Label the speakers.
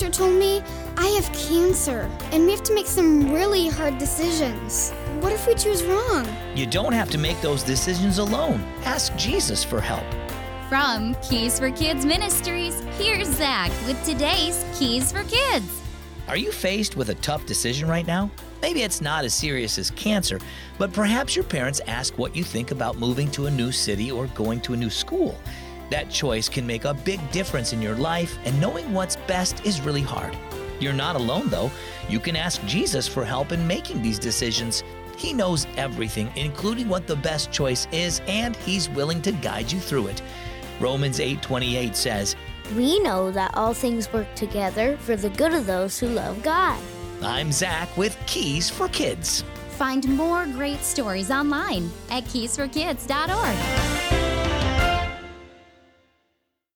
Speaker 1: doctor told me I have cancer, and we have to make some really hard decisions. What if we choose wrong?
Speaker 2: You don't have to make those decisions alone. Ask Jesus for help.
Speaker 3: From Keys for Kids Ministries, here's Zach with today's Keys for Kids.
Speaker 2: Are you faced with a tough decision right now? Maybe it's not as serious as cancer, but perhaps your parents ask what you think about moving to a new city or going to a new school. That choice can make a big difference in your life, and knowing what's best is really hard. You're not alone, though. You can ask Jesus for help in making these decisions. He knows everything, including what the best choice is, and He's willing to guide you through it. Romans 8:28 says,
Speaker 4: We know that all things work together for the good of those who love God.
Speaker 2: I'm Zach with Keys for Kids.
Speaker 3: Find more great stories online at keysforkids.org.